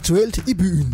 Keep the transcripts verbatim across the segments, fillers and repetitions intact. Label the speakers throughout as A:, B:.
A: aktuelt i byen.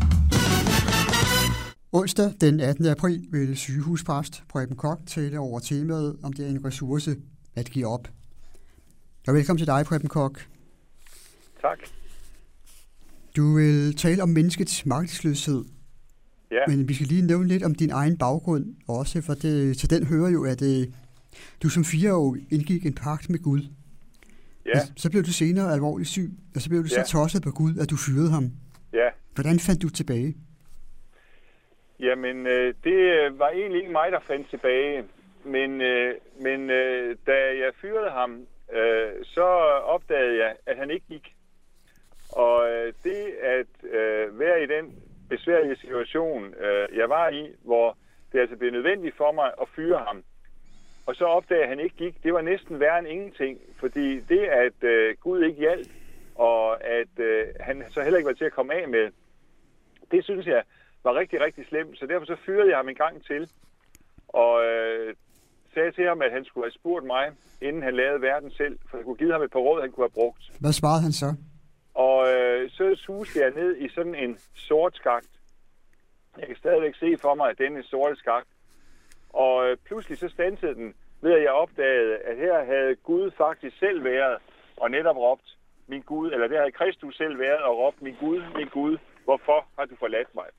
A: Onsdag den attende april vil sygehuspræst Preben Koch tale over temaet, om det er en ressource at give op. Og velkommen til dig, Preben Koch.
B: Tak.
A: Du vil tale om menneskets magtesløshed.
B: Ja.
A: Men vi skal lige nævne lidt om din egen baggrund også, for det, til den hører jo, at øh, du som fire år indgik en pagt med Gud.
B: Ja.
A: Så blev du senere alvorligt syg, og så blev du ja. så tosset på Gud, at du fyrede ham.
B: Ja.
A: Hvordan fandt du tilbage?
B: Jamen, øh, det var egentlig ikke mig, der fandt tilbage. Men, øh, men øh, da jeg fyrede ham, øh, så opdagede jeg, at han ikke gik. Og øh, det at øh, være i den besværlige situation, øh, jeg var i, hvor det altså blev nødvendigt for mig at fyre ham, og så opdagede jeg, at han ikke gik, det var næsten værre end ingenting. Fordi det, at øh, Gud ikke hjalp, og at øh, han så heller ikke var til at komme af med, det synes jeg var rigtig, rigtig slemt. Så derfor så fyrede jeg ham en gang til, og øh, sagde til ham, at han skulle have spurgt mig, inden han lavede verden selv, for jeg kunne give ham et par råd, han kunne have brugt.
A: Hvad svarede han så?
B: Og øh, så suste jeg ned i sådan en sort skakt. Jeg kan stadigvæk se for mig, at denne sorte skakt. Og øh, pludselig så standsede den, ved at jeg opdagede, at her havde Gud faktisk selv været og netop råbt, min Gud, eller der havde Kristus selv været og råbt, min Gud, min Gud, hvorfor har du forladt mig?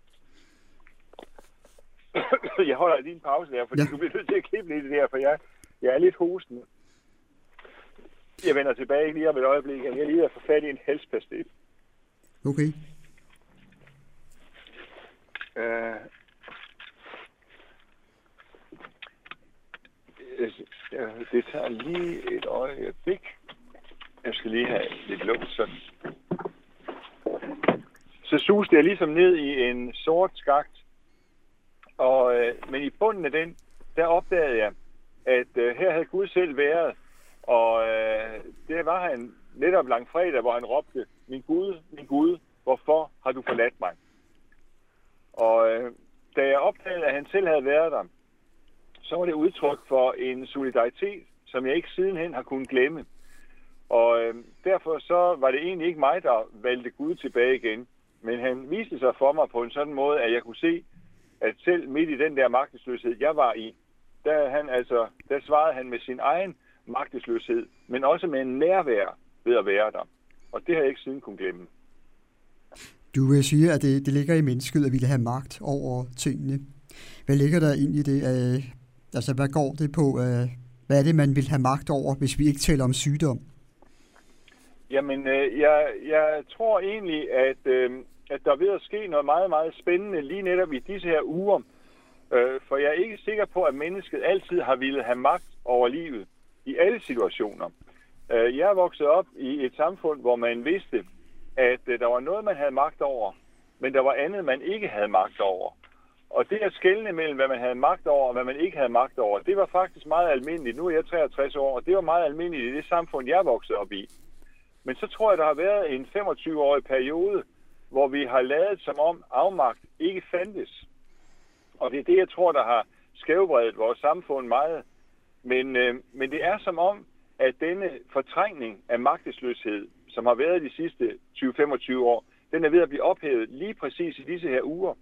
B: Jeg holder lige en pause der, fordi ja. du bliver nødt til at klippe lidt der, for jeg, jeg er lidt hostende. Jeg vender tilbage lige om et øjeblik, jeg er lige ved at få fat i en halspastil.
A: Okay.
B: Uh, det tager lige et øjeblik. Jeg skal lige have lidt luft sådan. Så suste jeg ligesom ned i en sort skakt. Og, øh, men i bunden af den, der opdagede jeg, at øh, her havde Gud selv været. Og øh, det var han netop langfredag, hvor han råbte, min Gud, min Gud, hvorfor har du forladt mig? Og øh, da jeg opdagede, at han selv havde været der, så var det udtryk for en solidaritet, som jeg ikke sidenhen har kunnet glemme. Og øh, derfor så var det egentlig ikke mig, der valgte Gud tilbage igen. Men han viste sig for mig på en sådan måde, at jeg kunne se, at selv midt i den der magtesløshed, jeg var i, der, han altså, der svarede han med sin egen magtesløshed, men også med en nærvær ved at være der. Og det har jeg ikke siden kunne glemme.
A: Du vil sige, at det, det ligger i mennesket, at vi vil have magt over tingene. Hvad ligger der ind i det? Uh, altså, hvad går det på? Uh, hvad er det, man vil have magt over, hvis vi ikke taler om sygdom?
B: Jamen, øh, jeg, jeg tror egentlig, at, øh, at der er ved at ske noget meget, meget spændende lige netop i disse her uger. Øh, for jeg er ikke sikker på, at mennesket altid har ville have magt over livet i alle situationer. Øh, jeg er vokset op i et samfund, hvor man vidste, at øh, der var noget, man havde magt over, men der var andet, man ikke havde magt over. Og det at skelne mellem, hvad man havde magt over og hvad man ikke havde magt over, det var faktisk meget almindeligt. Nu er jeg treogtres år, og det var meget almindeligt i det samfund, jeg er vokset op i. Men så tror jeg, der har været en femogtyve-årig periode, hvor vi har ladet som om afmagt ikke fandtes. Og det er det, jeg tror, der har skævvredet vores samfund meget. Men, øh, men det er som om, at denne fortrængning af magtesløshed, som har været de sidste tyve til femogtyve år, den er ved at blive ophævet lige præcis i disse her uger.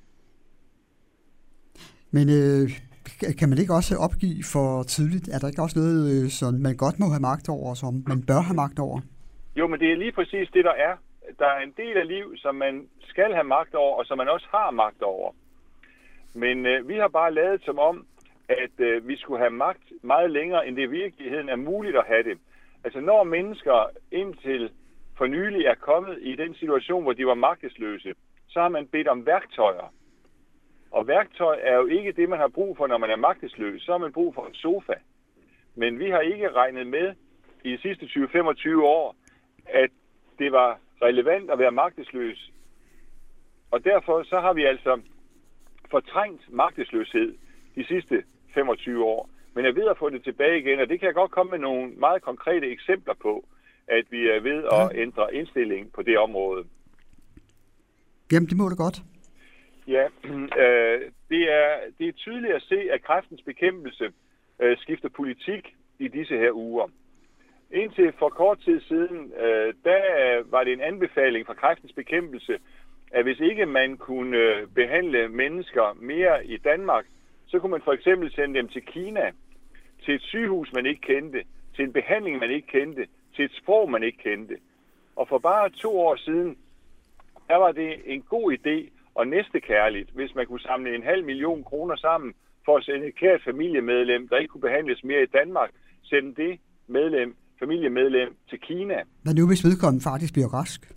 A: Men øh, kan man ikke også opgive for tidligt? Er der ikke også noget, øh, som man godt må have magt over, som man bør have magt over?
B: Jo, men det er lige præcis det, der er. Der er en del af liv, som man skal have magt over, og som man også har magt over. Men øh, vi har bare lavet som om, at øh, vi skulle have magt meget længere, end det i virkeligheden er muligt at have det. Altså når mennesker indtil for nylig er kommet i den situation, hvor de var magtesløse, så har man bedt om værktøjer. Og værktøj er jo ikke det, man har brug for, når man er magtesløs. Så har man brug for en sofa. Men vi har ikke regnet med i de sidste tyve til femogtyve år, at det var relevant at være magtesløs. Og derfor så har vi altså fortrængt magtesløshed de sidste femogtyve år. Men er ved at få det tilbage igen, og det kan jeg godt komme med nogle meget konkrete eksempler på, at vi er ved at ændre indstilling på det område.
A: Jamen, det må du godt.
B: Ja, øh, det, er, det er tydeligt at se, at kræftens bekæmpelse øh, skifter politik i disse her uger. Indtil for kort tid siden, øh, der var det en anbefaling fra Kræftens Bekæmpelse, at hvis ikke man kunne øh, behandle mennesker mere i Danmark, så kunne man for eksempel sende dem til Kina, til et sygehus, man ikke kendte, til en behandling, man ikke kendte, til et sprog, man ikke kendte. Og for bare to år siden, der var det en god idé og næstekærligt, hvis man kunne samle en halv million kroner sammen for at sende et kært familiemedlem, der ikke kunne behandles mere i Danmark, sende det medlem, familiemedlem til Kina.
A: Hvad nu, hvis vedkommende faktisk bliver rask?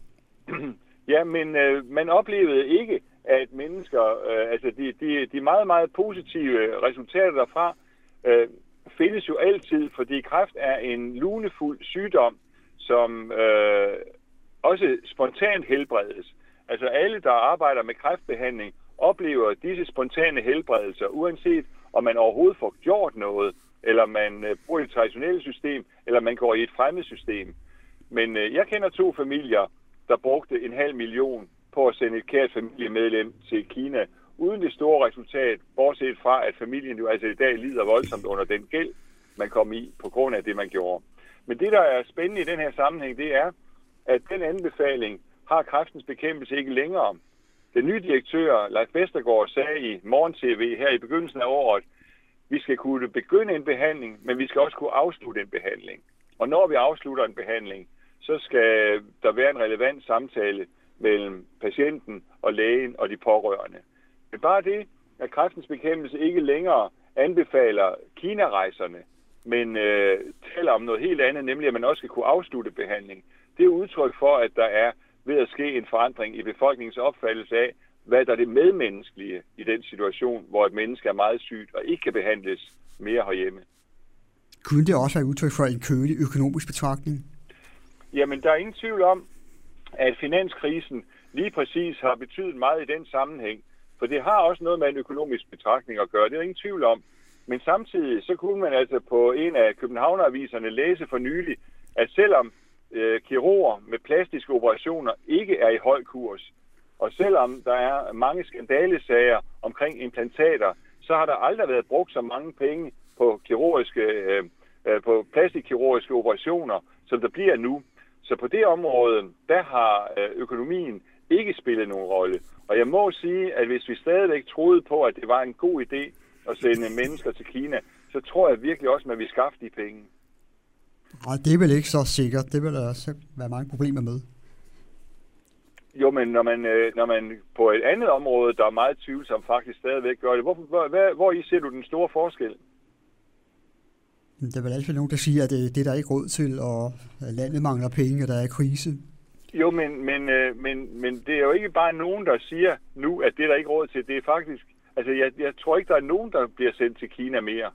B: Ja, men øh, man oplevede ikke, at mennesker, øh, altså de, de, de meget, meget positive resultater derfra, øh, findes jo altid, fordi kræft er en lunefuld sygdom, som øh, også spontant helbredes. Altså alle, der arbejder med kræftbehandling, oplever disse spontane helbredelser, uanset om man overhovedet får gjort noget, eller man øh, bruger et traditionelt system, eller man går i et fremmed system. Men øh, jeg kender to familier, der brugte en halv million på at sende et kært familiemedlem til Kina, uden det store resultat, bortset fra, at familien jo altså i dag lider voldsomt under den gæld, man kom i på grund af det, man gjorde. Men det, der er spændende i den her sammenhæng, det er, at den anbefaling har Kræftens Bekæmpelse ikke længere. Den nye direktør, Leif Vestergaard, sagde i Morgen-tv her i begyndelsen af året, vi skal kunne begynde en behandling, men vi skal også kunne afslutte en behandling. Og når vi afslutter en behandling, så skal der være en relevant samtale mellem patienten og lægen og de pårørende. Men bare det, at Kræftens Bekæmpelse ikke længere anbefaler Kina-rejserne, men øh, taler om noget helt andet, nemlig at man også skal kunne afslutte behandling, det er udtryk for, at der er ved at ske en forandring i befolkningens opfattelse af, hvad der er det medmenneskelige i den situation, hvor et menneske er meget sygt og ikke kan behandles mere herhjemme.
A: Kunne det også være udtryk for en kølig økonomisk betragtning?
B: Jamen, der er ingen tvivl om, at finanskrisen lige præcis har betydet meget i den sammenhæng. For det har også noget med en økonomisk betragtning at gøre, det er ingen tvivl om. Men samtidig så kunne man altså på en af Københavneraviserne læse for nylig, at selvom øh, kirurger med plastiske operationer ikke er i høj kurs, og selvom der er mange skandalesager omkring implantater, så har der aldrig været brugt så mange penge på kirurgiske, øh, på plastikkirurgiske operationer, som der bliver nu. Så på det område, der har økonomien ikke spillet nogen rolle. Og jeg må sige, at hvis vi stadigvæk troede på, at det var en god idé at sende mennesker til Kina, så tror jeg virkelig også, at man vil skaffe de penge.
A: Nej, det er vel ikke så sikkert. Det vil der også være mange problemer med.
B: Jo, men når man, når man på et andet område, der er meget tvivlsomt, faktisk stadigvæk gør det, hvor, hvor, hvor I ser du den store forskel?
A: Der er vel altid nogen, der siger, at det, det er der ikke råd til, og landet mangler penge, og der er krise.
B: Jo, men, men, men, men det er jo ikke bare nogen, der siger nu, at det er der ikke råd til. Det er faktisk, altså jeg, jeg tror ikke, der er nogen, der bliver sendt til Kina mere.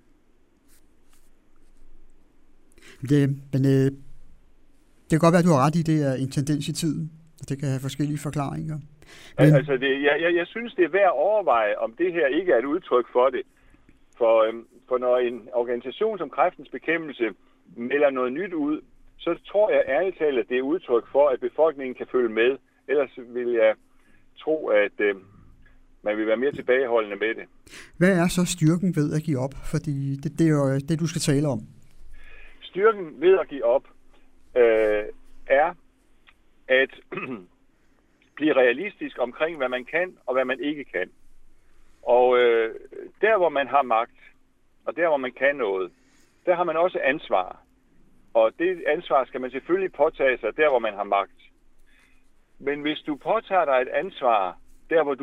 A: Det, men øh, det kan godt være, at du har ret i, det er en tendens i tiden. Det kan have forskellige forklaringer.
B: Men... Altså, det, jeg, jeg, jeg synes, det er værd at overveje, om det her ikke er et udtryk for det. For, øhm, for når en organisation som Kræftens Bekæmpelse melder noget nyt ud, så tror jeg ærligt talt, at det er udtryk for, at befolkningen kan følge med. Ellers vil jeg tro, at øh, man vil være mere tilbageholdende med det.
A: Hvad er så styrken ved at give op? Fordi det, det er jo det, du skal tale om.
B: Styrken ved at give op øh, er at blive realistisk omkring, hvad man kan og hvad man ikke kan. Og øh, der, hvor man har magt, og der, hvor man kan noget, der har man også ansvar. Og det ansvar skal man selvfølgelig påtage sig der, hvor man har magt. Men hvis du påtager dig et ansvar, der hvor du